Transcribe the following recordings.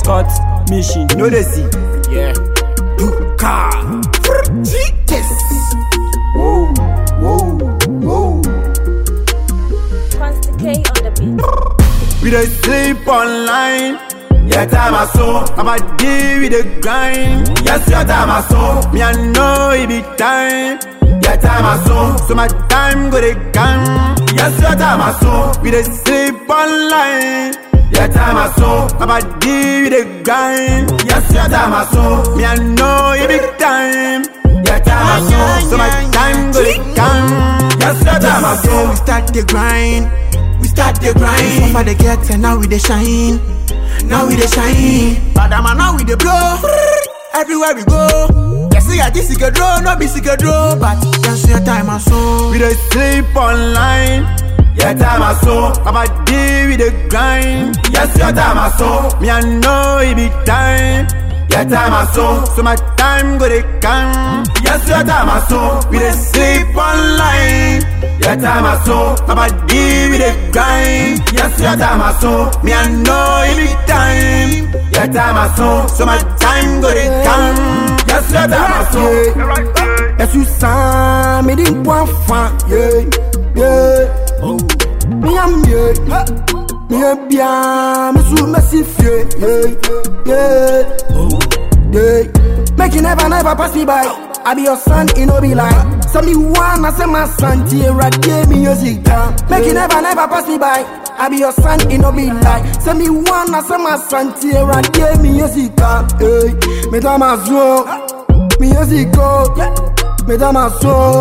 Scott Mission. No they see. Yeah. Duka. Yes. Whoa, whoa, whoa. Consta K on the beat. We don't sleep online. Yeah, time I saw. I'm a day with the grind. Yes, your time I saw. Me I know it be time. Yeah, time I saw. So my time go to come. Yes, your time I saw. We don't sleep online. Yeah, time I saw. I'm a day with the grind. Yes, your time I saw. Me I know it be time. Yeah, time I saw. So my time go to come. Yes, your time I saw. We start the grind. We start the grind. For the get and now we the shine. Now we the shine. Badama now we the blow. Everywhere we go. Yes, yeah, this is a draw, not be a draw. But just your time I saw. We don't sleep online. Yeah, time I saw. I'm a day with the grind. Yes, your time I saw. Me I know it be time. Yeah, time I saw. So my time go to come. Yes, your time I saw. We don't sleep online. Yeah, time I saw. I'm a day with the grind. Yes, your time I saw. Me I know it be time. Yeah, time I saw. So my time go to come. Yes, your time I saw. Yes, you saw me didn't want fun. Yeah, yeah. Me am yeah. Me a bien, me so massive. Yeah, yeah. Make you never pass me by. I be your son, it no be like. So me wanna say my son, Tira gave me music. Make you never pass me by. I be your son, it no be like. So me wanna say my son, Tira gave me music. Hey, me da ma zo, music go. Me da ma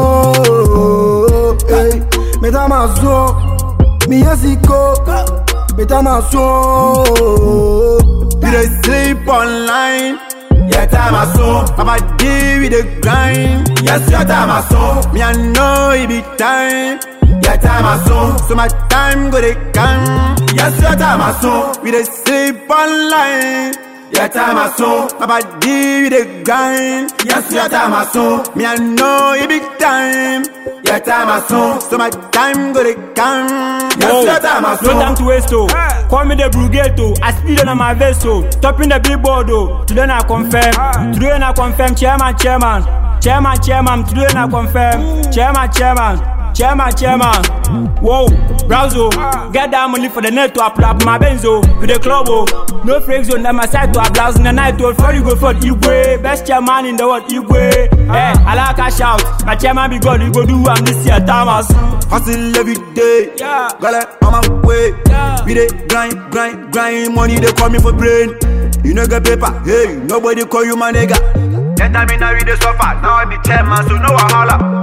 zo, hey, me da ma zo, music go. Me da ma zo. We don't sleep online. Yeah, time I saw. I'm a day with the grind. Yes, your time I saw. Me I know it be time. Yeah, time I saw. So my time go to come. Yes, your time I saw. We don't sleep online. Yeah, time I saw. I'm a day with the grind. Yes, your time I saw. Me I know it be time. Yeah, time I saw. So my time go to come. Yes, your time I saw. No time to waste, oh. Call me the Brugetto. I speed on my vessel. Topping the billboard, oh. Today I confirm. Today I confirm. Chairman. Today I confirm. Chairman. Whoa, Browzo. Get that money for the net to apply up my benzo. With the club, oh. No freaks on my side to a blouse in the night. To before you go for Igwe. Best chairman in the world, Igwe. Hey, I like a shout. My chairman be God, you go do I'm this year, Thomas. Hustle every day. Yeah. Got it on my way. Yeah. We dey grind. Money they call me for brain. You no get paper. Hey, nobody call you my nigga. That time in now we dey suffer. Now I be chairman, so no wahala.